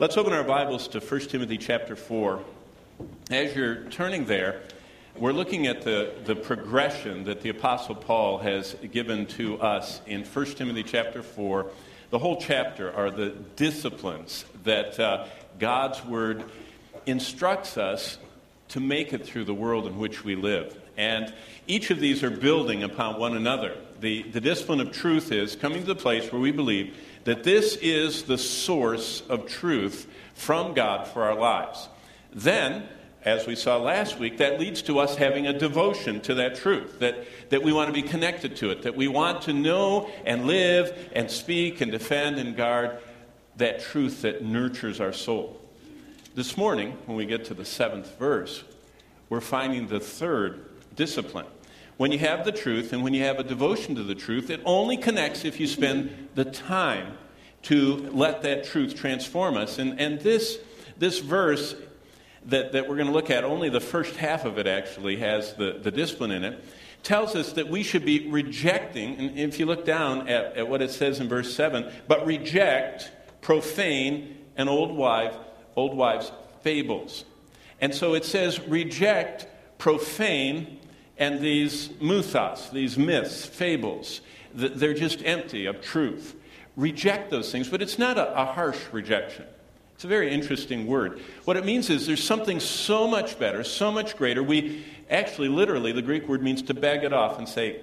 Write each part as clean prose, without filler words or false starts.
Let's open our Bibles to 1 Timothy chapter 4. As you're turning there, we're looking at the progression that the Apostle Paul has given to us in 1 Timothy chapter 4. The whole chapter are the disciplines that God's Word instructs us to make it through the world in which we live. And each of these are building upon one another. The discipline of truth is coming to the place where we believe that this is the source of truth from God for our lives. Then, as we saw last week, that leads to us having a devotion to that truth, that we want to be connected to it, that we want to know and live and speak and defend and guard that truth that nurtures our soul. This morning, when we get to the 7th verse, we're finding the third discipline. When you have the truth and when you have a devotion to the truth, it only connects if you spend the time to let that truth transform us. And this verse that we're going to look at, only the first half of it actually has the discipline in it, tells us that we should be rejecting, and if you look down at what it says in verse 7, but reject profane and old wives' fables. And so it says reject profane and these mythos, these myths, fables. They're just empty of truth. Reject those things, but it's not a harsh rejection. It's a very interesting word. What it means is there's something so much better, so much greater. We actually, literally, the Greek word means to beg it off and say,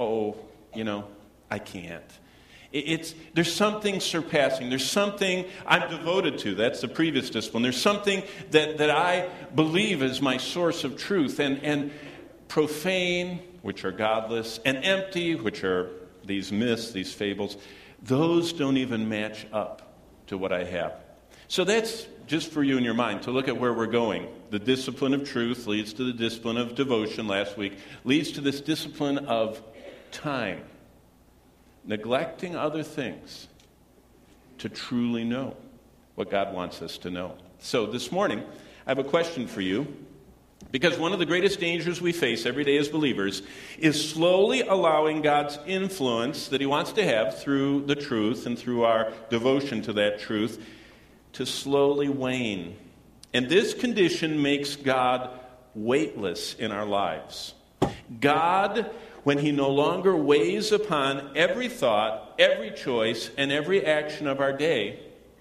I can't. There's something surpassing. There's something I'm devoted to. That's the previous discipline. There's something that I believe is my source of truth. And profane, which are godless, and empty, which are these myths, these fables, those don't even match up to what I have. So that's just for you in your mind to look at where we're going. The discipline of truth leads to the discipline of devotion last week, leads to this discipline of time. Neglecting other things to truly know what God wants us to know. So this morning, I have a question for you, because one of the greatest dangers we face every day as believers is slowly allowing God's influence that He wants to have through the truth and through our devotion to that truth to slowly wane. And this condition makes God weightless in our lives. God, when He no longer weighs upon every thought, every choice, and every action of our day,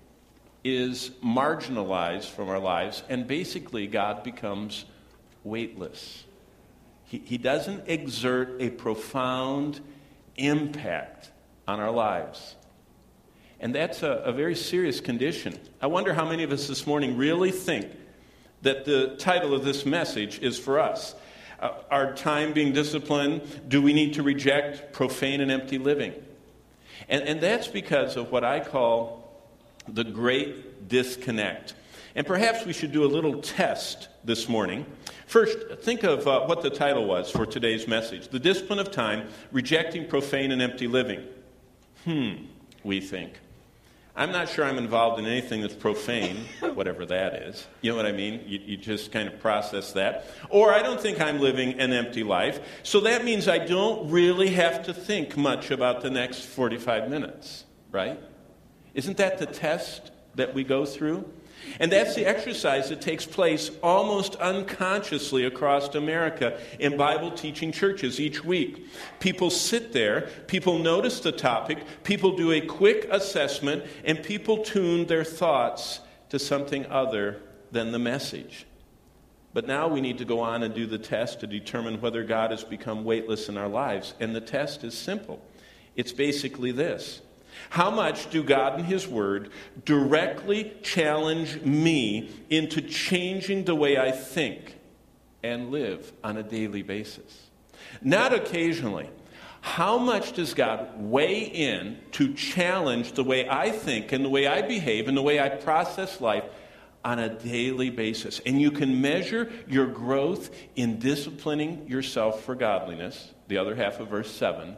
is marginalized from our lives, and basically God becomes weightless. He doesn't exert a profound impact on our lives. And that's a very serious condition. I wonder how many of us this morning really think that the title of this message is for us. Our time being disciplined, do we need to reject profane and empty living? And that's because of what I call the great disconnect. And perhaps we should do a little test this morning. First, think of what the title was for today's message. The discipline of time, rejecting profane and empty living. We think. I'm not sure I'm involved in anything that's profane, whatever that is. You know what I mean? You just kind of process that. Or I don't think I'm living an empty life. So that means I don't really have to think much about the next 45 minutes, right? Isn't that the test that we go through? And that's the exercise that takes place almost unconsciously across America in Bible-teaching churches each week. People sit there, people notice the topic, people do a quick assessment, and people tune their thoughts to something other than the message. But now we need to go on and do the test to determine whether God has become weightless in our lives. And the test is simple. It's basically this. How much do God and His Word directly challenge me into changing the way I think and live on a daily basis? Not occasionally. How much does God weigh in to challenge the way I think and the way I behave and the way I process life on a daily basis? And you can measure your growth in disciplining yourself for godliness, the other half of verse 7,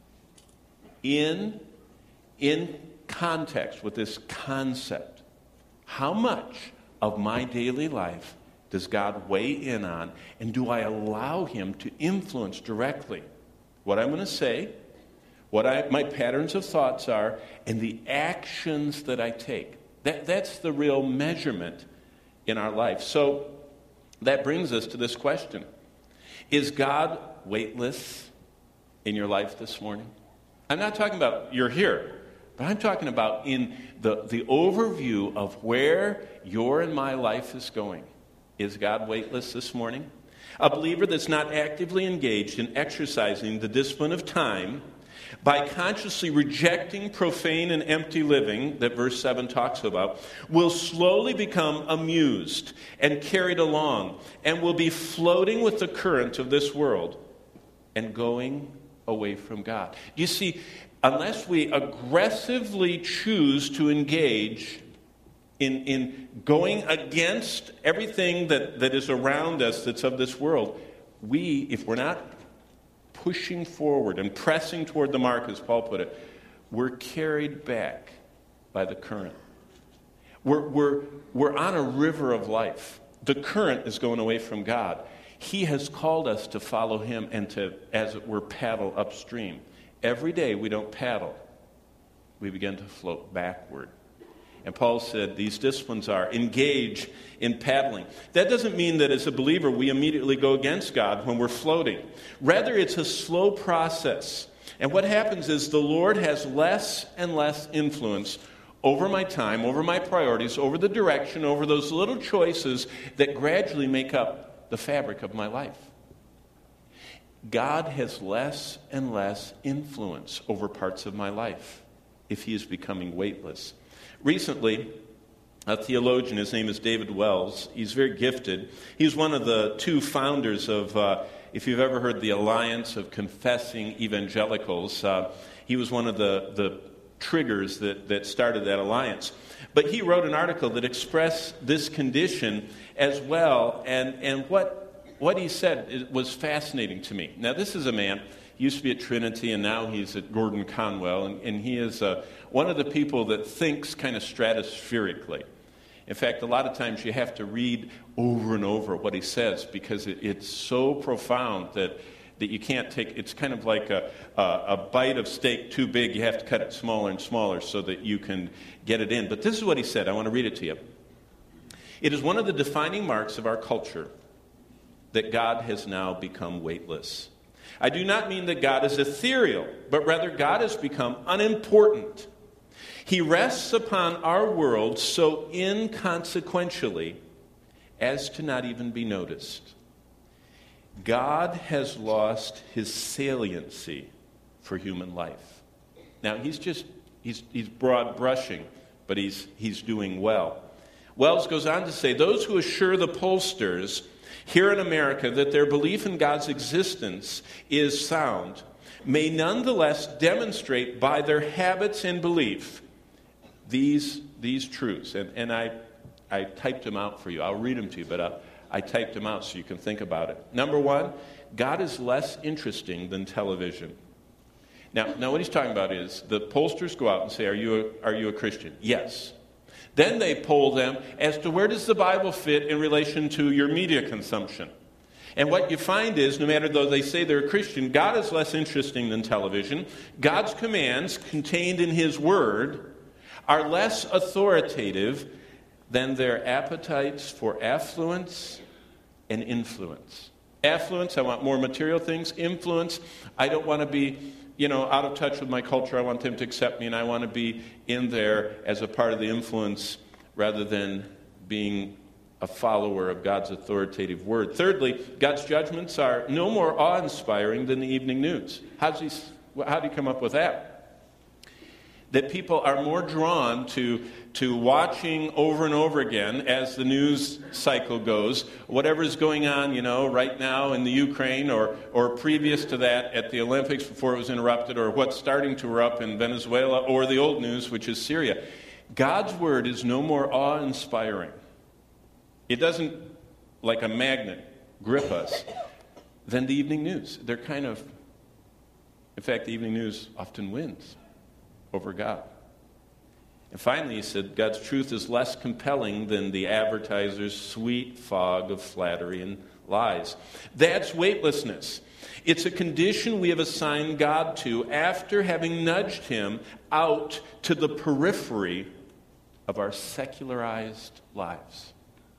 in context with this concept. How much of my daily life does God weigh in on, and do I allow Him to influence directly what I'm going to say, what my patterns of thoughts are, and the actions that I take? That's the real measurement in our life. So that brings us to this question. Is God weightless in your life this morning? I'm not talking about you're here, but I'm talking about in the overview of where your and my life is going. Is God weightless this morning? A believer that's not actively engaged in exercising the discipline of time by consciously rejecting profane and empty living that verse 7 talks about will slowly become amused and carried along and will be floating with the current of this world and going away from God. You see, unless we aggressively choose to engage in going against everything that is around us that's of this world, if we're not pushing forward and pressing toward the mark, as Paul put it, we're carried back by the current. We're on a river of life. The current is going away from God. He has called us to follow him and to, as it were, paddle upstream. Every day we don't paddle. We begin to float backward. And Paul said these disciplines are engage in paddling. That doesn't mean that as a believer we immediately go against God when we're floating. Rather, it's a slow process. And what happens is the Lord has less and less influence over my time, over my priorities, over the direction, over those little choices that gradually make up the fabric of my life. God has less and less influence over parts of my life if he is becoming weightless. Recently, a theologian, his name is David Wells, he's very gifted. He's one of the two founders of, if you've ever heard the Alliance of Confessing Evangelicals, he was one of the triggers that started that alliance. But he wrote an article that expressed this condition as well, and what he said was fascinating to me. Now, this is a man, he used to be at Trinity, and now he's at Gordon Conwell, and he is one of the people that thinks kind of stratospherically. In fact, a lot of times you have to read over and over what he says because it's so profound that you can't take, it's kind of like a bite of steak too big. You have to cut it smaller and smaller so that you can get it in. But this is what he said. I want to read it to you. It is one of the defining marks of our culture that God has now become weightless. I do not mean that God is ethereal, but rather God has become unimportant. He rests upon our world so inconsequentially as to not even be noticed. God has lost his saliency for human life. Now, he's broad brushing, but he's doing well. Wells goes on to say, those who assure the pollsters here in America that their belief in God's existence is sound may nonetheless demonstrate by their habits and belief these truths. And I typed them out for you. I'll read them to you, but I typed them out so you can think about it. Number one, God is less interesting than television. Now what he's talking about is the pollsters go out and say, are you a Christian? Yes. Then they poll them as to where does the Bible fit in relation to your media consumption. And what you find is, no matter though they say they're a Christian, God is less interesting than television. God's commands contained in his word are less authoritative than their appetites for affluence and influence. Affluence, I want more material things. Influence, I don't want to be out of touch with my culture. I want them to accept me, and I want to be in there as a part of the influence rather than being a follower of God's authoritative word. Thirdly, God's judgments are no more awe-inspiring than the evening news. How do you come up with that? That people are more drawn to watching over and over again as the news cycle goes, whatever's going on, right now in the Ukraine or previous to that at the Olympics before it was interrupted, or what's starting to erupt in Venezuela, or the old news, which is Syria. God's word is no more awe-inspiring. It doesn't, like a magnet, grip us than the evening news. They're in fact, the evening news often wins over God. And finally, he said, God's truth is less compelling than the advertiser's sweet fog of flattery and lies. That's weightlessness. It's a condition we have assigned God to after having nudged him out to the periphery of our secularized lives.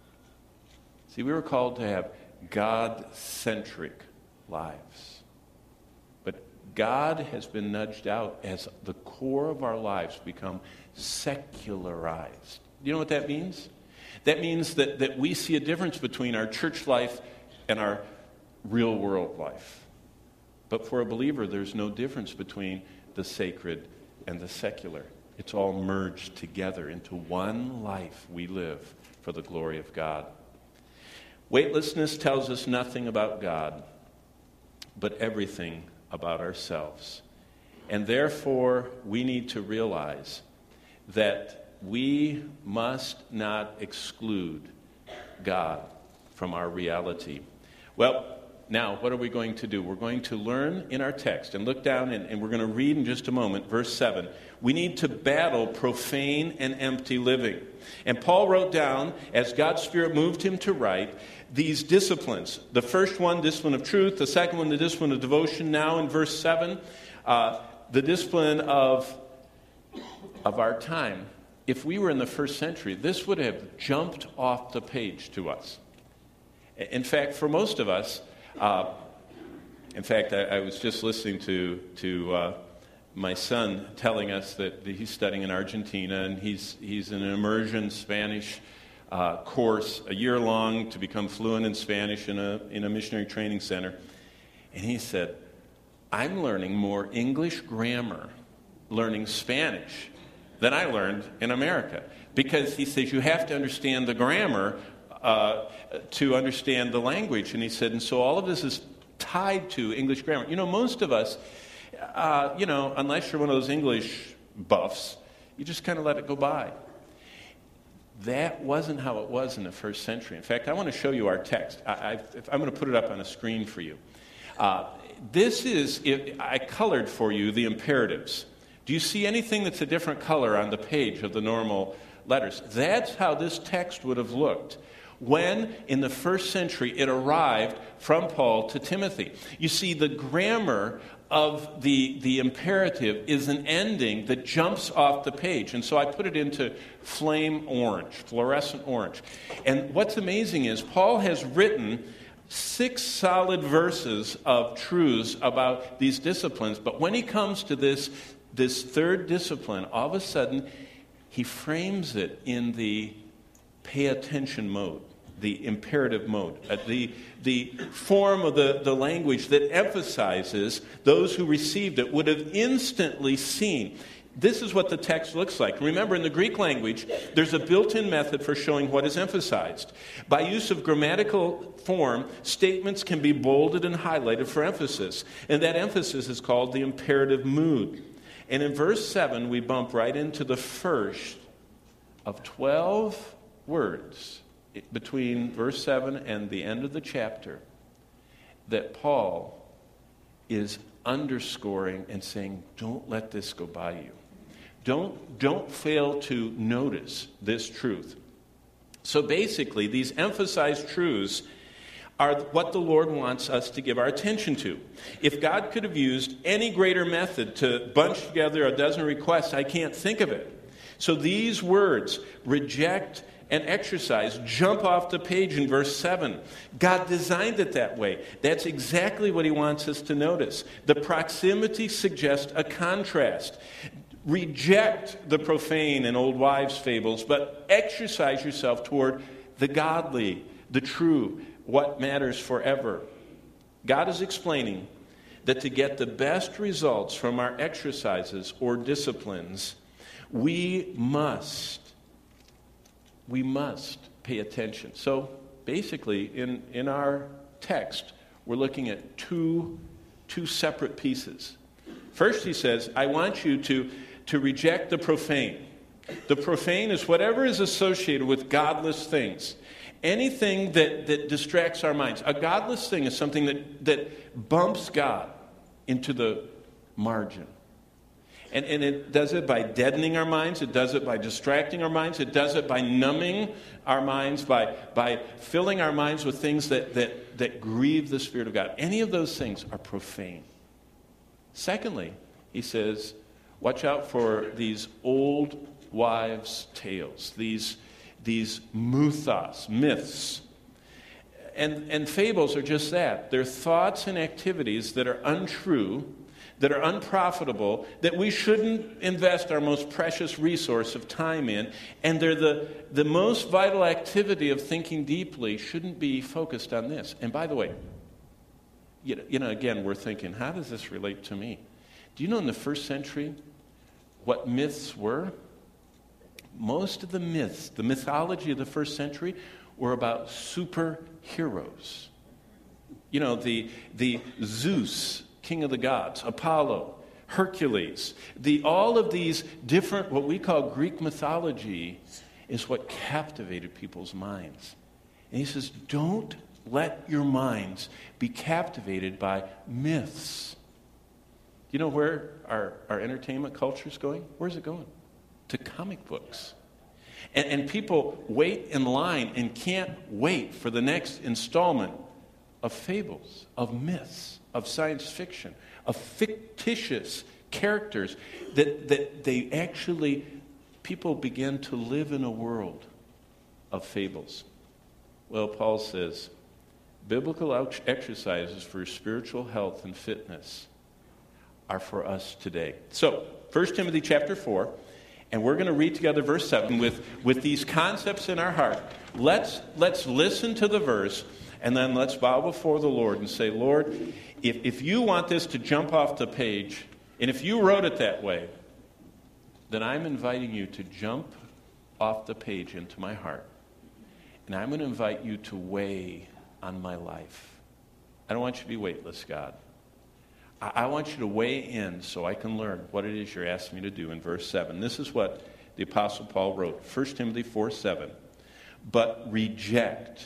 See, we were called to have God-centric lives. But God has been nudged out as the core of our lives become secularized. Do you know what that means? That means that we see a difference between our church life and our real world life. But for a believer, there's no difference between the sacred and the secular. It's all merged together into one life we live for the glory of God. Weightlessness tells us nothing about God, but everything about ourselves. And therefore, we need to realize that we must not exclude God from our reality. Well, now, what are we going to do? We're going to learn in our text and look down, and we're going to read in just a moment, verse 7. We need to battle profane and empty living. And Paul wrote down, as God's Spirit moved him to write, these disciplines. The first one, discipline of truth. The second one, the discipline of devotion. Now in verse 7, the discipline of our time. If we were in the first century, this would have jumped off the page to us. In fact, for most of us, I was just listening to my son telling us that he's studying in Argentina, and he's in an immersion Spanish course, a year long, to become fluent in Spanish in a missionary training center. And he said, I'm learning more English grammar learning Spanish than I learned in America. Because he says you have to understand the grammar to understand the language. And he said, and so all of this is tied to English grammar. You know, most of us, unless you're one of those English buffs, you just kind of let it go by. That wasn't how it was in the first century. In fact, I want to show you our text. I'm going to put it up on a screen for you. I colored for you the imperatives. Do you see anything that's a different color on the page of the normal letters? That's how this text would have looked when, in the first century, it arrived from Paul to Timothy. You see, the grammar of the imperative is an ending that jumps off the page. And so I put it into flame orange, fluorescent orange. And what's amazing is Paul has written 6 solid verses of truths about these disciplines. But when he comes to this third discipline, all of a sudden, he frames it in the pay attention mode, the imperative mode, the form of the language that emphasizes those who received it would have instantly seen. This is what the text looks like. Remember, in the Greek language, there's a built-in method for showing what is emphasized. By use of grammatical form, statements can be bolded and highlighted for emphasis, and that emphasis is called the imperative mood. And in verse 7, we bump right into the first of 12 words between verse 7 and the end of the chapter that Paul is underscoring and saying, don't let this go by you. Don't fail to notice this truth. So basically, these emphasized truths are what the Lord wants us to give our attention to. If God could have used any greater method to bunch together a dozen requests, I can't think of it. So these words, reject and exercise, jump off the page in verse 7. God designed it that way. That's exactly what he wants us to notice. The proximity suggests a contrast. Reject the profane and old wives' fables, but exercise yourself toward the godly, the true, what matters forever. God is explaining that to get the best results from our exercises or disciplines, we must pay attention. So basically, in our text, we're looking at two separate pieces. First, he says, I want you to reject the profane. The profane is whatever is associated with godless things. Anything that distracts our minds. A godless thing is something that bumps God into the margin. And it does it by deadening our minds. It does it by distracting our minds. It does it by numbing our minds, by filling our minds with things that grieve the Spirit of God. Any of those things are profane. Secondly, he says, watch out for these old wives' tales, these myths. And fables are just that. They're thoughts and activities that are untrue, that are unprofitable, that we shouldn't invest our most precious resource of time in, and they're the most vital activity of thinking deeply shouldn't be focused on this. And by the way, again, we're thinking, how does this relate to me? Do you know in the first century what myths were? Most of the myths, the mythology of the first century, were about superheroes. The Zeus, king of the gods, Apollo, Hercules, all of these different, what we call Greek mythology, is what captivated people's minds. And he says, don't let your minds be captivated by myths. You know where our entertainment culture is going? Where's it going? To comic books. And people wait in line and can't wait for the next installment of fables, of myths, of science fiction, of fictitious characters that they actually, people begin to live in a world of fables. Well, Paul says, biblical exercises for spiritual health and fitness are for us today. So, 1 Timothy chapter 4, and we're going to read together verse 7 with these concepts in our heart. Let's listen to the verse, and then let's bow before the Lord and say, Lord, if you want this to jump off the page, and if you wrote it that way, then I'm inviting you to jump off the page into my heart. And I'm going to invite you to weigh on my life. I don't want you to be weightless, God. I want you to weigh in so I can learn what it is you're asking me to do in verse 7. This is what the Apostle Paul wrote, 1 Timothy 4:7. But reject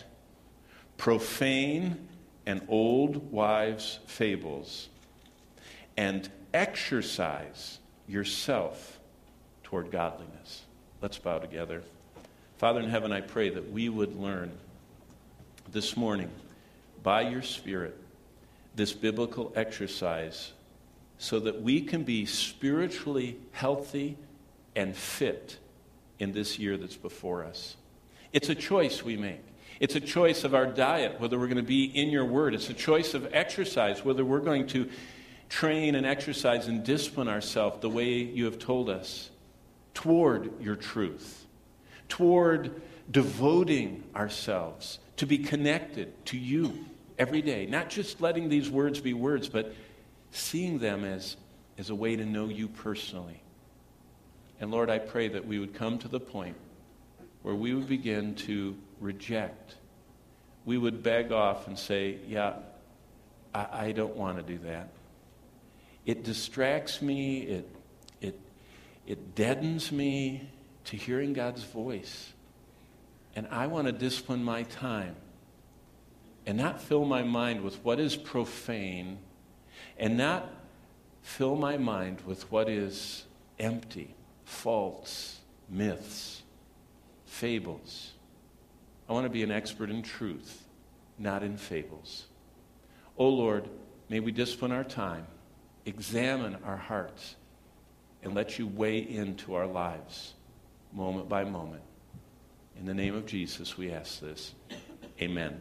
profane and old wives' fables, and exercise yourself toward godliness. Let's bow together. Father in heaven, I pray that we would learn this morning, by your Spirit, this biblical exercise so that we can be spiritually healthy and fit in this year that's before us. It's a choice we make. It's a choice of our diet, whether we're going to be in your word. It's a choice of exercise, whether we're going to train and exercise and discipline ourselves the way you have told us toward your truth, toward devoting ourselves to be connected to you every day. Not just letting these words be words, but seeing them as a way to know you personally. And Lord, I pray that we would come to the point where we would begin to reject. We would beg off and say, yeah, I don't want to do that. It distracts me. It deadens me to hearing God's voice. And I want to discipline my time and not fill my mind with what is profane, and not fill my mind with what is empty, false, myths, fables. I want to be an expert in truth, not in fables. Oh Lord, may we discipline our time, examine our hearts, and let you weigh into our lives moment by moment. In the name of Jesus, we ask this. Amen.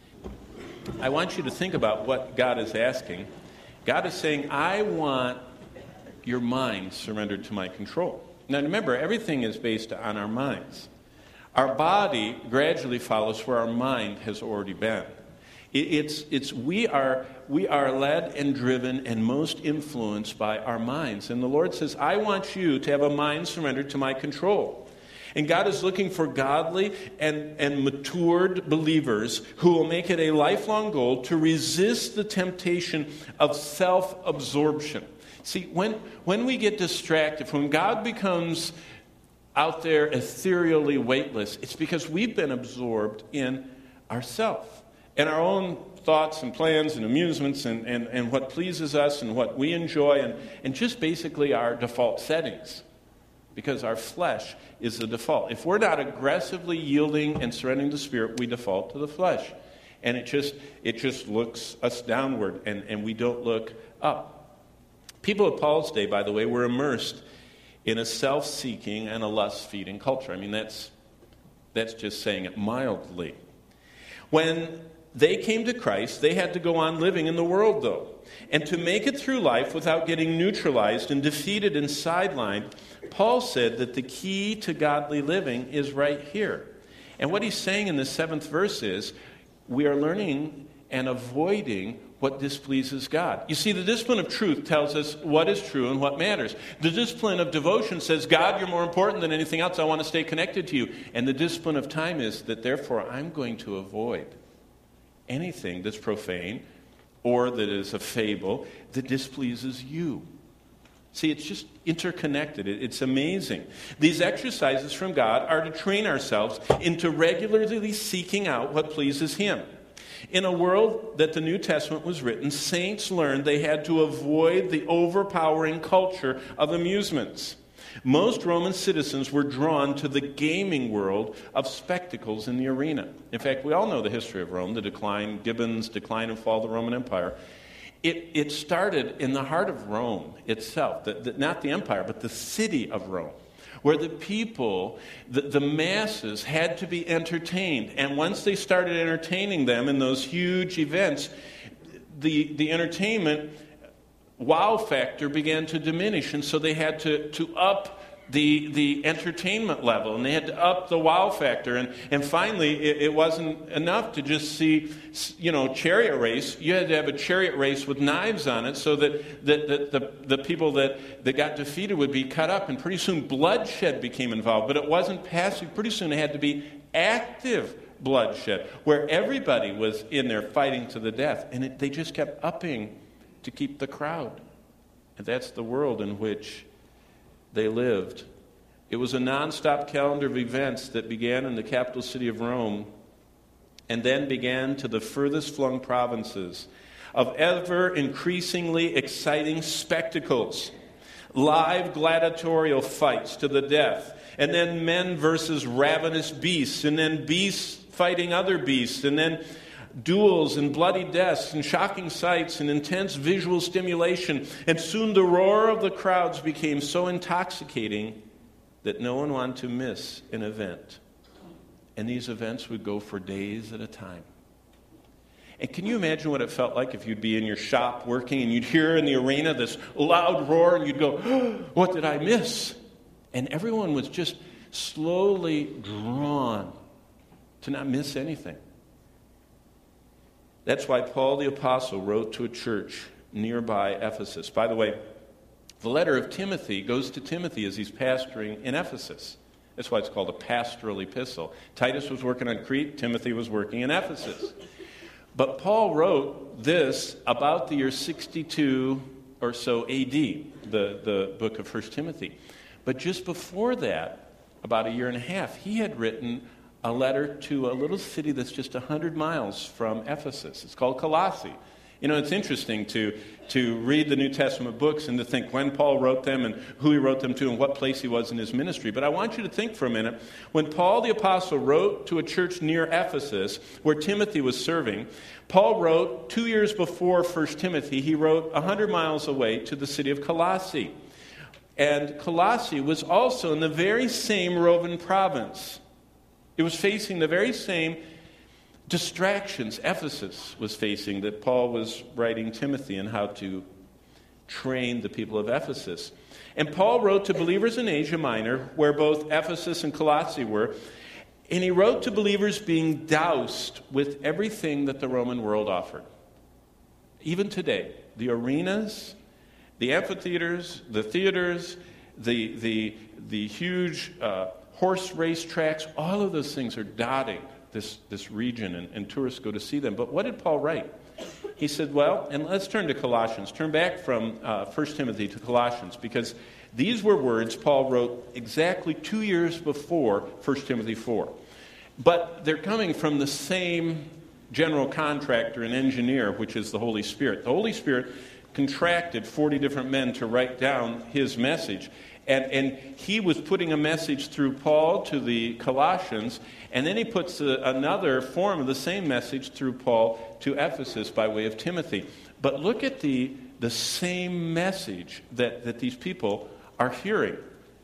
I want you to think about what God is asking. God is saying, I want your mind surrendered to my control. Now remember, everything is based on our minds. Our body gradually follows where our mind has already been. We are led and driven and most influenced by our minds. And the Lord says, I want you to have a mind surrendered to my control. And God is looking for godly and matured believers who will make it a lifelong goal to resist the temptation of self-absorption. See, when we get distracted, when God becomes out there ethereally weightless, it's because we've been absorbed in ourself and our own thoughts and plans and amusements and what pleases us and what we enjoy and just basically our default settings. Because our flesh is the default. If we're not aggressively yielding and surrendering to the Spirit, we default to the flesh. And it just looks us downward, and we don't look up. People of Paul's day, by the way, were immersed in a self-seeking and a lust-feeding culture. I mean, that's just saying it mildly. When they came to Christ, they had to go on living in the world, though. And to make it through life without getting neutralized and defeated and sidelined, Paul said that the key to godly living is right here. And what he's saying in the 7th verse is, we are learning and avoiding what displeases God. You see, the discipline of truth tells us what is true and what matters. The discipline of devotion says, God, you're more important than anything else. I want to stay connected to you. And the discipline of time is that, therefore, I'm going to avoid anything that's profane or that is a fable that displeases you. See, it's just interconnected. It's amazing. These exercises from God are to train ourselves into regularly seeking out what pleases Him. In a world that the New Testament was written, saints learned they had to avoid the overpowering culture of amusements. Most Roman citizens were drawn to the gaming world of spectacles in the arena. In fact, we all know the history of Rome, Gibbon's decline and fall of the Roman Empire. It started in the heart of Rome itself, not the empire, but the city of Rome, where the people, the masses, had to be entertained. And once they started entertaining them in those huge events, the entertainment wow factor began to diminish, and so they had to up the entertainment level, and they had to up the wow factor, and finally it wasn't enough to just see, chariot race. You had to have a chariot race with knives on it, so that the people that got defeated would be cut up, and pretty soon bloodshed became involved. But it wasn't passive. Pretty soon it had to be active bloodshed, where everybody was in there fighting to the death, and they just kept upping to keep the crowd. And that's the world in which they lived. It was a nonstop calendar of events that began in the capital city of Rome and then began to the furthest flung provinces of ever increasingly exciting spectacles, live gladiatorial fights to the death, and then men versus ravenous beasts, and then beasts fighting other beasts, and then duels and bloody deaths and shocking sights and intense visual stimulation. And soon the roar of the crowds became so intoxicating that no one wanted to miss an event. And these events would go for days at a time. And can you imagine what it felt like if you'd be in your shop working and you'd hear in the arena this loud roar and you'd go, oh, what did I miss? And everyone was just slowly drawn to not miss anything. That's why Paul the Apostle wrote to a church nearby Ephesus. By the way, the letter of Timothy goes to Timothy as he's pastoring in Ephesus. That's why it's called a pastoral epistle. Titus was working on Crete, Timothy was working in Ephesus. But Paul wrote this about the year 62 or so AD, the book of 1 Timothy. But just before that, about a year and a half, he had written a letter to a little city that's just 100 miles from Ephesus. It's called Colossae. It's interesting to read the New Testament books and to think when Paul wrote them and who he wrote them to and what place he was in his ministry. But I want you to think for a minute, when Paul the Apostle wrote to a church near Ephesus where Timothy was serving, Paul wrote 2 years before 1 Timothy, he wrote 100 miles away to the city of Colossae. And Colossae was also in the very same Roman province. It was facing the very same distractions Ephesus was facing that Paul was writing Timothy on how to train the people of Ephesus. And Paul wrote to believers in Asia Minor, where both Ephesus and Colossae were, and he wrote to believers being doused with everything that the Roman world offered. Even today, the arenas, the amphitheaters, the theaters, the huge horse race tracks, all of those things are dotting this region, and tourists go to see them. But what did Paul write? He said, and let's turn to Colossians. Turn back from 1 Timothy to Colossians, because these were words Paul wrote exactly 2 years before 1 Timothy 4. But they're coming from the same general contractor and engineer, which is the Holy Spirit. The Holy Spirit contracted 40 different men to write down his message. And he was putting a message through Paul to the Colossians, and then he puts another form of the same message through Paul to Ephesus by way of Timothy. But look at the same message that these people are hearing.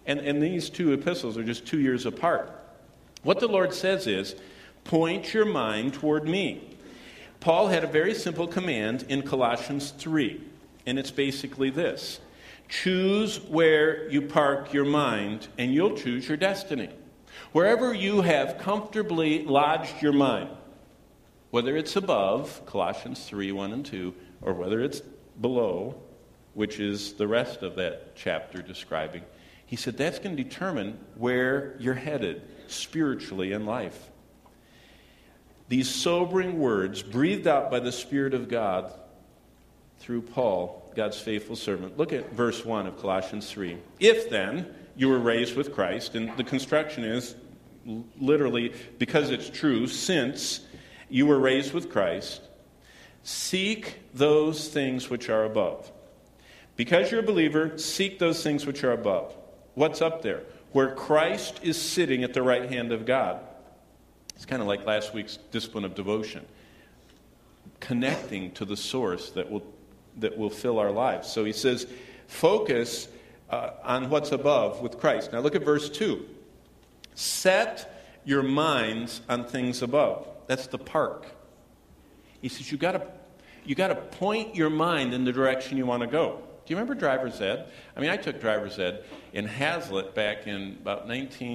And these two epistles are just 2 years apart. What the Lord says is, point your mind toward me. Paul had a very simple command in Colossians 3, and it's basically this. Choose where you park your mind, and you'll choose your destiny. Wherever you have comfortably lodged your mind, whether it's above, Colossians 3, 1 and 2, or whether it's below, which is the rest of that chapter describing, he said that's going to determine where you're headed spiritually in life. These sobering words breathed out by the Spirit of God through Paul, God's faithful servant. Look at verse 1 of Colossians 3. If then you were raised with Christ, and the construction is literally because it's true, since you were raised with Christ, seek those things which are above. Because you're a believer, seek those things which are above. What's up there? Where Christ is sitting at the right hand of God. It's kind of like last week's discipline of devotion. Connecting to the source that will fill our lives. So he says, focus on what's above with Christ. Now look at verse 2. Set your minds on things above. That's the park. He says you got to point your mind in the direction you want to go. Do you remember driver's ed? I mean, I took driver's ed in Hazlitt back in about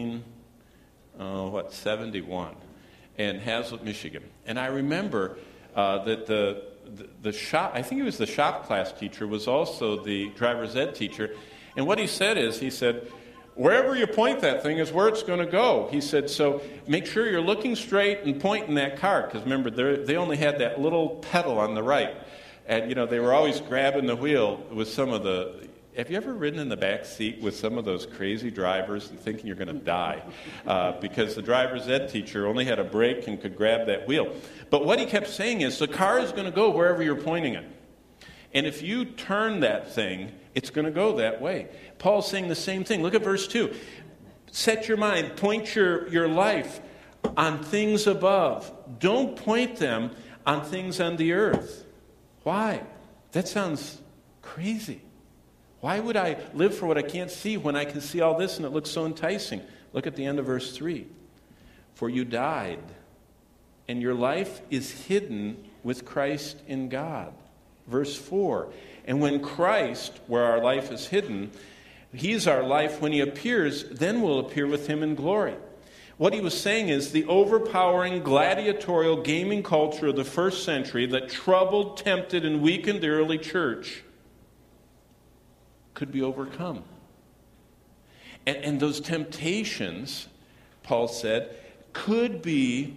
1971 in Hazlitt, Michigan. And I remember that the shop, I think it was the shop class teacher, was also the driver's ed teacher. And what he said is, he said, wherever you point that thing is where it's going to go. He said, so make sure you're looking straight and pointing that car. Because remember, they only had that little pedal on the right. And, you know, they were always grabbing the wheel with some of the... Have you ever ridden in the back seat with some of those crazy drivers and thinking you're going to die? Because the driver's ed teacher only had a brake and could grab that wheel. But what he kept saying is, the car is going to go wherever you're pointing it. And if you turn that thing, it's going to go that way. Paul's saying the same thing. Look at verse 2. Set your mind, point your life on things above. Don't point them on things on the earth. Why? That sounds crazy. Why would I live for what I can't see when I can see all this and it looks so enticing? Look at the end of verse 3. For you died, and your life is hidden with Christ in God. Verse 4. And when Christ, where our life is hidden, He's our life. When He appears, then we'll appear with Him in glory. What he was saying is the overpowering gladiatorial gaming culture of the first century that troubled, tempted, and weakened the early church could be overcome. And those temptations, Paul said, could be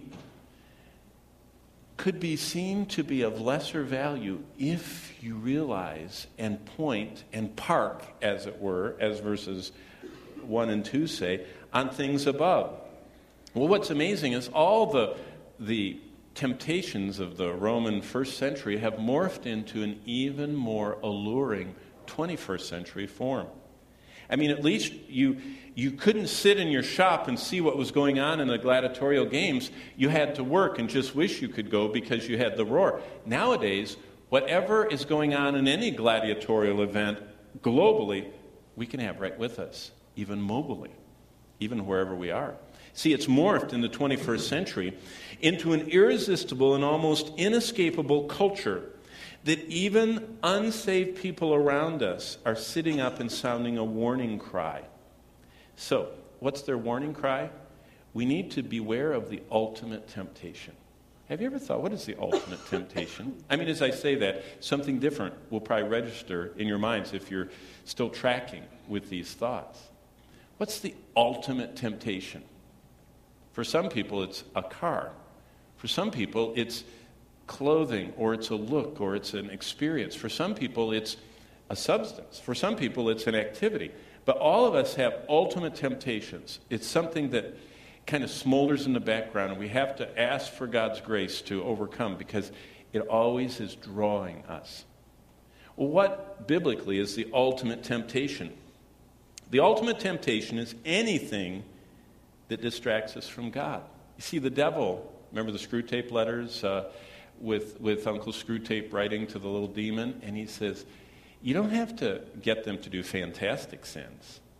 seen to be of lesser value if you realize and point and park, as it were, as verses 1 and 2 say, on things above. Well, what's amazing is all the temptations of the Roman first century have morphed into an even more alluring 21st century form. I mean, at least you couldn't sit in your shop and see what was going on in the gladiatorial games. You had to work and just wish you could go because you had the roar. Nowadays, whatever is going on in any gladiatorial event globally, we can have right with us, even mobily, even wherever we are. See, it's morphed in the 21st century into an irresistible and almost inescapable culture that even unsaved people around us are sitting up and sounding a warning cry. So, what's their warning cry? We need to beware of the ultimate temptation. Have you ever thought, what is the ultimate temptation? I mean, as I say that, something different will probably register in your minds if you're still tracking with these thoughts. What's the ultimate temptation? For some people, it's a car. For some people, it's clothing, or it's a look, or it's an experience. For some people, it's a substance. For some people, it's an activity. But all of us have ultimate temptations. It's something that kind of smolders in the background, and we have to ask for God's grace to overcome because it always is drawing us. Well, what biblically is the ultimate temptation? The ultimate temptation is anything that distracts us from God. You see, the devil, remember the Screw Tape letters with Uncle Screw Tape writing to the little demon? And he says, you don't have to get them to do fantastic sins.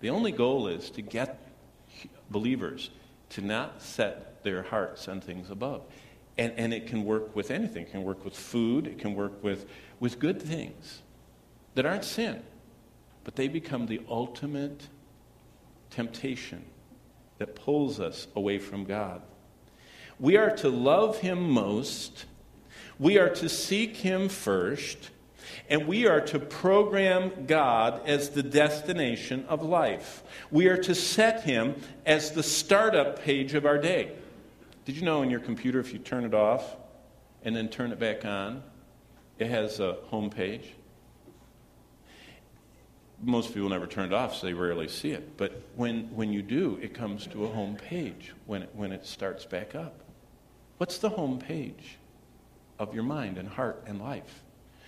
The only goal is to get believers to not set their hearts on things above. And it can work with anything. It can work with food. It can work with good things that aren't sin. But they become the ultimate temptation that pulls us away from God. We are to love Him most. We are to seek Him first. And we are to program God as the destination of life. We are to set Him as the startup page of our day. Did you know in your computer, if you turn it off and then turn it back on, it has a home page? Most people never turn it off, so they rarely see it. But when you do, it comes to a home page when it starts back up. What's the home page of your mind and heart and life?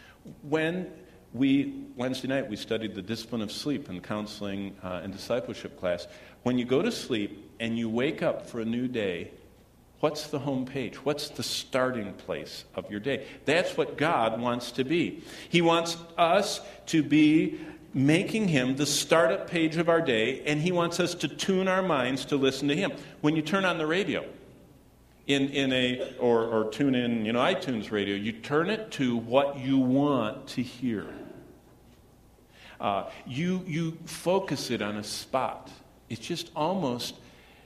Wednesday night, we studied the discipline of sleep in counseling and discipleship class. When you go to sleep and you wake up for a new day, what's the home page? What's the starting place of your day? That's what God wants to be. He wants us to be making Him the startup page of our day, and He wants us to tune our minds to listen to Him. When you turn on the radio, or tune in, iTunes radio, you turn it to what you want to hear. You focus it on a spot. It's almost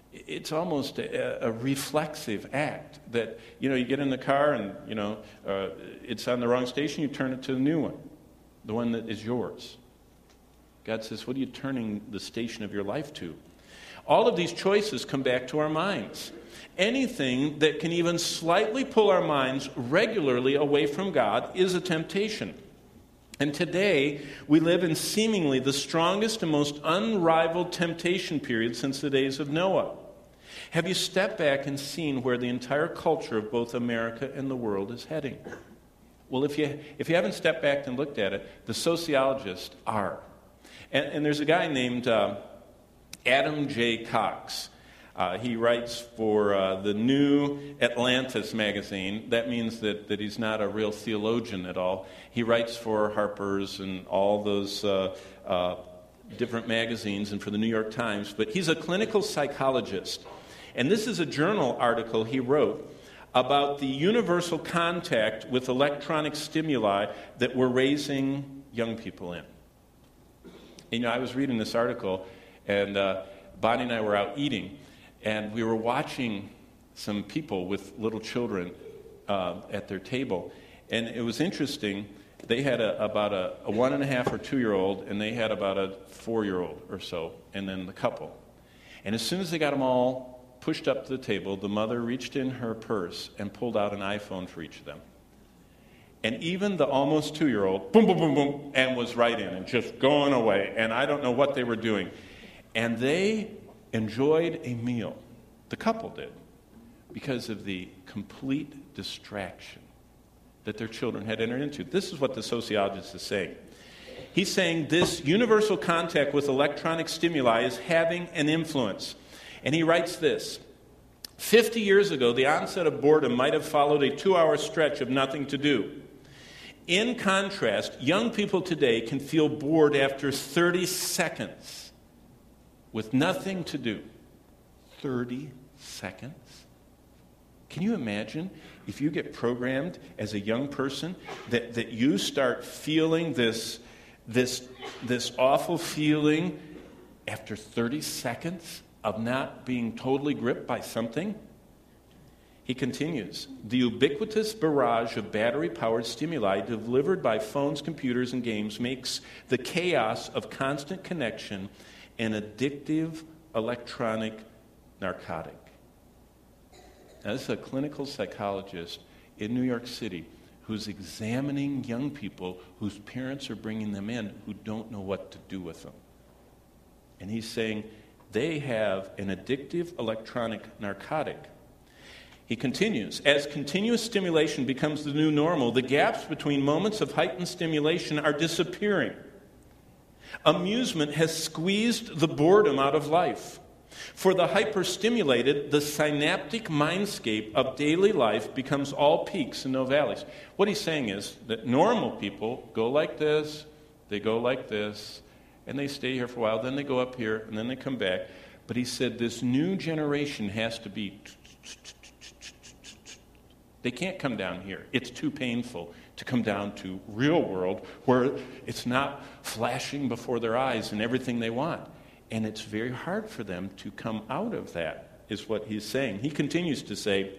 a reflexive act that, you get in the car and, it's on the wrong station, you turn it to the new one, the one that is yours. God says, what are you turning the station of your life to? All of these choices come back to our minds. Anything that can even slightly pull our minds regularly away from God is a temptation. And today, we live in seemingly the strongest and most unrivaled temptation period since the days of Noah. Have you stepped back and seen where the entire culture of both America and the world is heading? Well, if you haven't stepped back and looked at it, the sociologists are. And there's a guy named Adam J. Cox. He writes for the New Atlantis magazine. That means that he's not a real theologian at all. He writes for Harper's and all those different magazines and for the New York Times. But he's a clinical psychologist. And this is a journal article he wrote about the universal contact with electronic stimuli that we're raising young people in. I was reading this article, and Bonnie and I were out eating, and we were watching some people with little children at their table. And it was interesting. They had about a 1.5 or 2-year-old, and they had about a 4-year-old or so, and then the couple. And as soon as they got them all pushed up to the table, the mother reached in her purse and pulled out an iPhone for each of them. And even the almost 2-year-old, boom, boom, boom, boom, and was right in and just going away. And I don't know what they were doing. And they enjoyed a meal. The couple did. Because of the complete distraction that their children had entered into. This is what the sociologist is saying. He's saying this universal contact with electronic stimuli is having an influence. And he writes this: 50 years ago, the onset of boredom might have followed a 2-hour stretch of nothing to do. In contrast, young people today can feel bored after 30 seconds with nothing to do. 30 seconds? Can you imagine if you get programmed as a young person that you start feeling this awful feeling after 30 seconds of not being totally gripped by something? He continues, the ubiquitous barrage of battery-powered stimuli delivered by phones, computers, and games makes the chaos of constant connection an addictive electronic narcotic. Now, this is a clinical psychologist in New York City who's examining young people whose parents are bringing them in who don't know what to do with them. And he's saying they have an addictive electronic narcotic. He continues, as continuous stimulation becomes the new normal, the gaps between moments of heightened stimulation are disappearing. Amusement has squeezed the boredom out of life. For the hyperstimulated, the synaptic mindscape of daily life becomes all peaks and no valleys. What he's saying is that normal people go like this, they go like this, And they stay here for a while, then they go up here, and then they come back. But he said this new generation has to be... They can't come down here. It's too painful to come down to real world where it's not flashing before their eyes and everything they want. And it's very hard for them to come out of that, is what he's saying. He continues to say,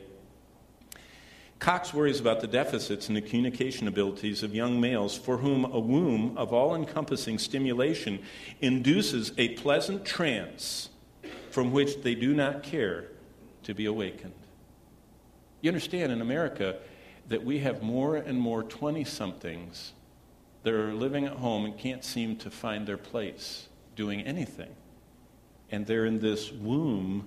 Cox worries about the deficits in the communication abilities of young males for whom a womb of all-encompassing stimulation induces a pleasant trance from which they do not care to be awakened. You understand, in America, that we have more and more 20-somethings that are living at home and can't seem to find their place doing anything. And they're in this womb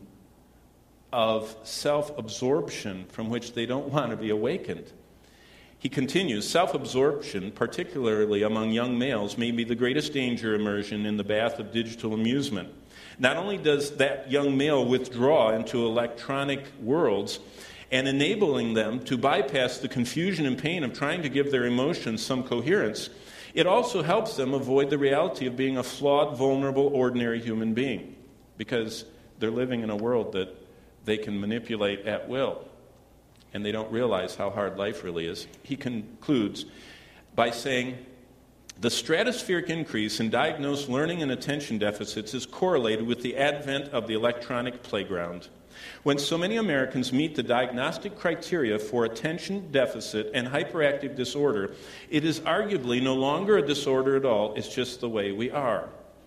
of self-absorption from which they don't want to be awakened. He continues, self-absorption, particularly among young males, may be the greatest danger immersion in the bath of digital amusement. Not only does that young male withdraw into electronic worlds and enabling them to bypass the confusion and pain of trying to give their emotions some coherence, it also helps them avoid the reality of being a flawed, vulnerable, ordinary human being, because they're living in a world that they can manipulate at will, and they don't realize how hard life really is. He concludes by saying, the stratospheric increase in diagnosed learning and attention deficits is correlated with the advent of the electronic playground. When so many Americans meet the diagnostic criteria for attention deficit and hyperactive disorder, it is arguably no longer a disorder at all, it's just the way we are.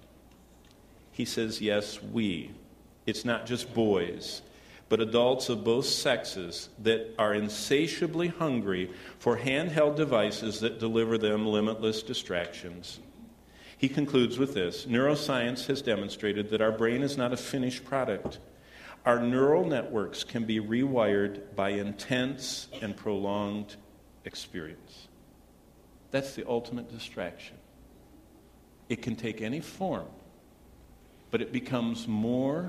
He says, yes, we. It's not just boys, but adults of both sexes that are insatiably hungry for handheld devices that deliver them limitless distractions. He concludes with this, neuroscience has demonstrated that our brain is not a finished product. Our neural networks can be rewired by intense and prolonged experience. That's the ultimate distraction. It can take any form, but it becomes more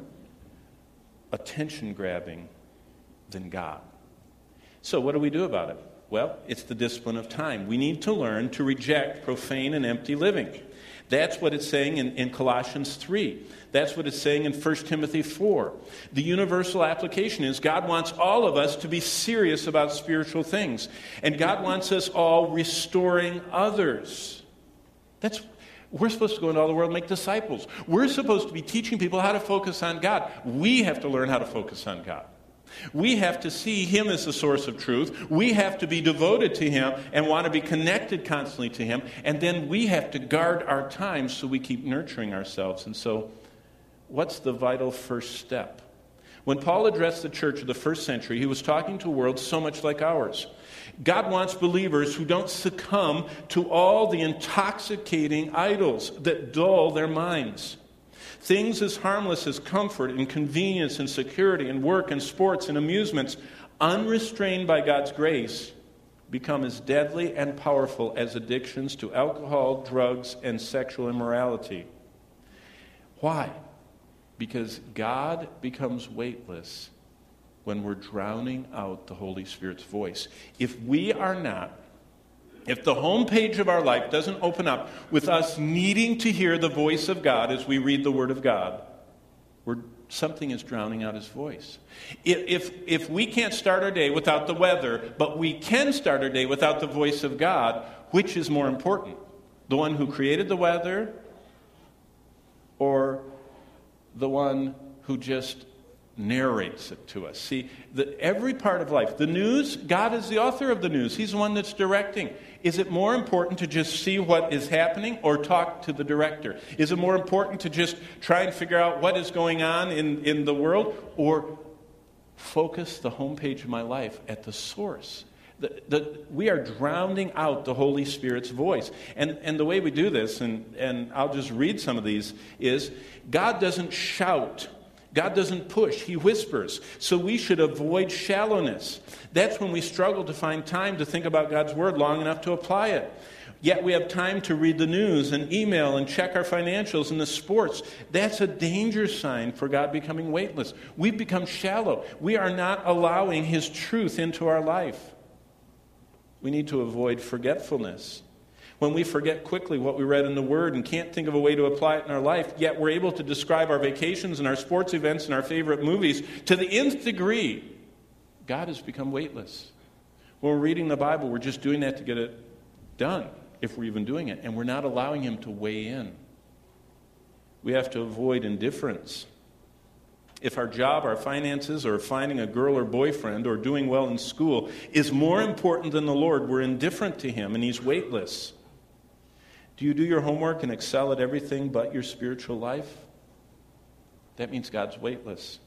attention-grabbing than God. So what do we do about it? Well, it's the discipline of time. We need to learn to reject profane and empty living. That's what it's saying in Colossians 3. That's what it's saying in 1 Timothy 4. The universal application is God wants all of us to be serious about spiritual things. And God wants us all restoring others. We're supposed to go into all the world and make disciples. We're supposed to be teaching people how to focus on God. We have to learn how to focus on God. We have to see Him as the source of truth. We have to be devoted to Him and want to be connected constantly to Him. And then we have to guard our time so we keep nurturing ourselves. And so, what's the vital first step? When Paul addressed the church of the first century, he was talking to a world so much like ours. God wants believers who don't succumb to all the intoxicating idols that dull their minds. Things as harmless as comfort and convenience and security and work and sports and amusements, unrestrained by God's grace, become as deadly and powerful as addictions to alcohol, drugs, and sexual immorality. Why? Because God becomes weightless when we're drowning out the Holy Spirit's voice. If the homepage of our life doesn't open up with us needing to hear the voice of God as we read the Word of God, something is drowning out His voice. If we can't start our day without the weather, but we can start our day without the voice of God, which is more important? The one who created the weather, or the one who just narrates it to us? See, every part of life, the news, God is the author of the news. He's the one that's directing. Is it more important to just see what is happening or talk to the director? Is it more important to just try and figure out what is going on in the world, or focus the homepage of my life at the source? We are drowning out the Holy Spirit's voice. And the way we do this, and I'll just read some of these, is God doesn't shout. God doesn't push. He whispers. So we should avoid shallowness. That's when we struggle to find time to think about God's Word long enough to apply it. Yet we have time to read the news and email and check our financials and the sports. That's a danger sign for God becoming weightless. We've become shallow. We are not allowing His truth into our life. We need to avoid forgetfulness. When we forget quickly what we read in the Word and can't think of a way to apply it in our life, yet we're able to describe our vacations and our sports events and our favorite movies to the nth degree, God has become weightless. When we're reading the Bible, we're just doing that to get it done, if we're even doing it, and we're not allowing Him to weigh in. We have to avoid indifference. If our job, our finances, or finding a girl or boyfriend, or doing well in school is more important than the Lord, we're indifferent to Him, and He's weightless. Do you do your homework and excel at everything but your spiritual life? That means God's weightless.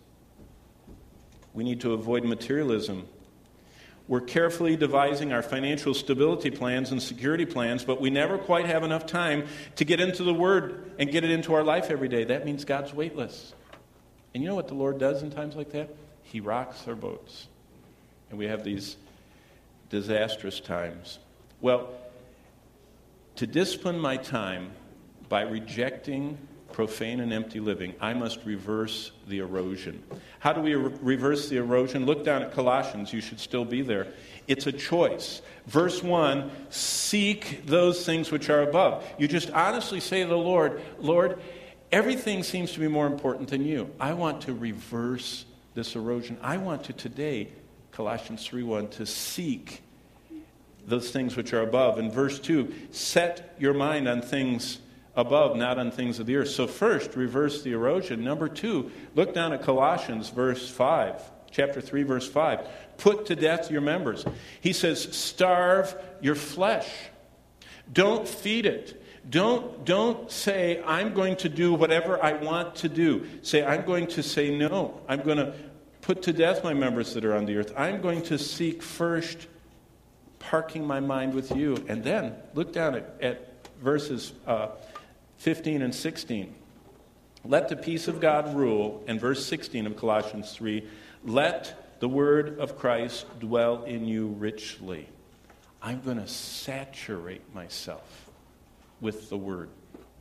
We need to avoid materialism. We're carefully devising our financial stability plans and security plans, but we never quite have enough time to get into the Word and get it into our life every day. That means God's weightless. And you know what the Lord does in times like that? He rocks our boats. And we have these disastrous times. Well, to discipline my time by rejecting profane and empty living, I must reverse the erosion. How do we reverse the erosion? Look down at Colossians. You should still be there. It's a choice. Verse 1, seek those things which are above. You just honestly say to the Lord, Lord, everything seems to be more important than you. I want to reverse this erosion. I want to today, Colossians 3:1, to seek those things which are above. In verse 2, set your mind on things above, not on things of the earth. So first, reverse the erosion. Number 2, look down at Colossians chapter 3, verse 5. Put to death your members. He says, starve your flesh. Don't feed it. Don't say, I'm going to do whatever I want to do. Say, I'm going to say no. I'm going to put to death my members that are on the earth. I'm going to seek first parking my mind with you. And then look down at verses 15 and 16. Let the peace of God rule. And verse 16 of Colossians 3, let the word of Christ dwell in you richly. I'm going to saturate myself with the word.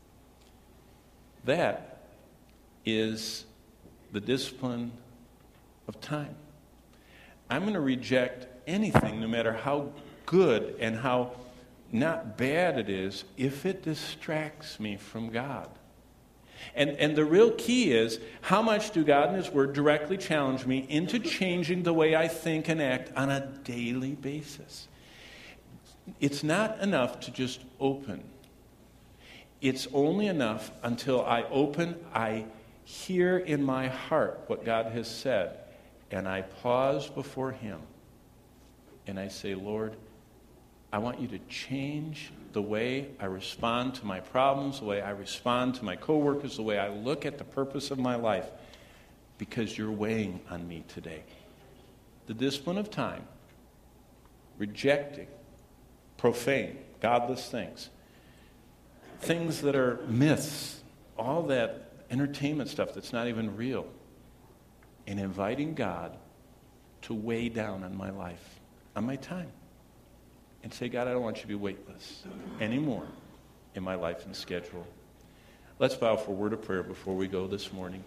That is the discipline of time. I'm going to reject anything, no matter how good and how not bad it is, if it distracts me from God. And the real key is, how much do God and His Word directly challenge me into changing the way I think and act on a daily basis? It's not enough to just open. It's only enough until I open, I hear in my heart what God has said, and I pause before Him, and I say, Lord, I want you to change the way I respond to my problems, the way I respond to my coworkers, the way I look at the purpose of my life, because you're weighing on me today. The discipline of time, rejecting profane, godless things, things that are myths, all that entertainment stuff that's not even real, and inviting God to weigh down on my life, on my time. And say, God, I don't want you to be weightless anymore in my life and schedule. Let's bow for a word of prayer before we go this morning.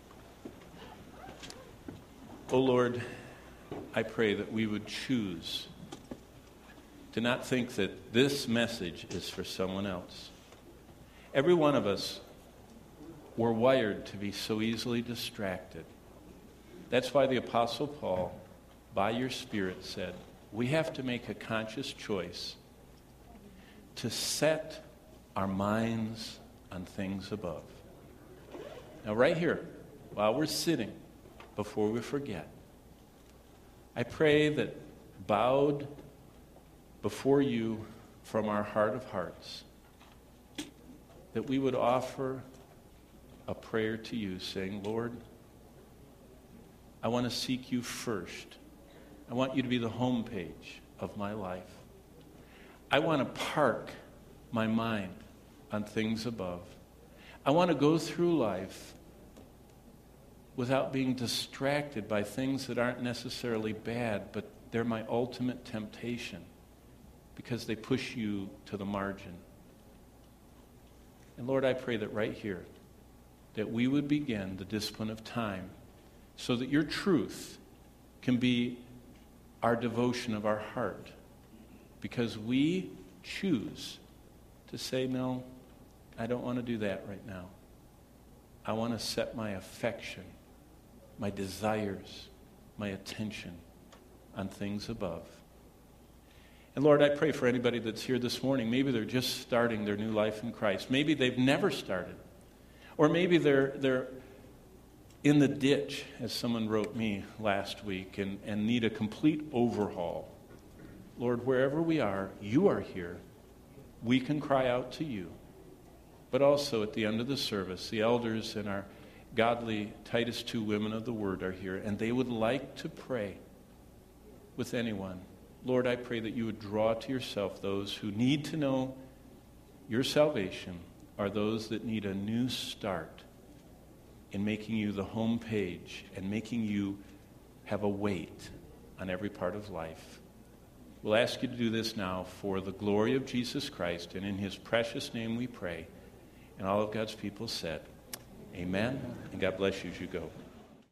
Oh Lord, I pray that we would choose to not think that this message is for someone else. Every one of us were wired to be so easily distracted. That's why the Apostle Paul, by your Spirit, said, we have to make a conscious choice to set our minds on things above. Now, right here, while we're sitting, before we forget, I pray that bowed before you from our heart of hearts, that we would offer a prayer to you saying, Lord, I want to seek you first. I want you to be the homepage of my life. I want to park my mind on things above. I want to go through life without being distracted by things that aren't necessarily bad, but they're my ultimate temptation because they push you to the margin. And Lord, I pray that right here, that we would begin the discipline of time so that your truth can be our devotion of our heart, because we choose to say, no, I don't want to do that right now. I want to set my affection, my desires, my attention on things above. And Lord, I pray for anybody that's here this morning. Maybe they're just starting their new life in Christ. Maybe they've never started. Or maybe they're in the ditch, as someone wrote me last week, and need a complete overhaul. Lord, wherever we are, you are here. We can cry out to you. But also at the end of the service, the elders and our godly Titus II women of the Word are here, and they would like to pray with anyone. Lord, I pray that you would draw to yourself those who need to know your salvation, or those that need a new start in making you the home page and making you have a weight on every part of life. We'll ask you to do this now for the glory of Jesus Christ, and in his precious name we pray. And all of God's people said, amen, and God bless you as you go.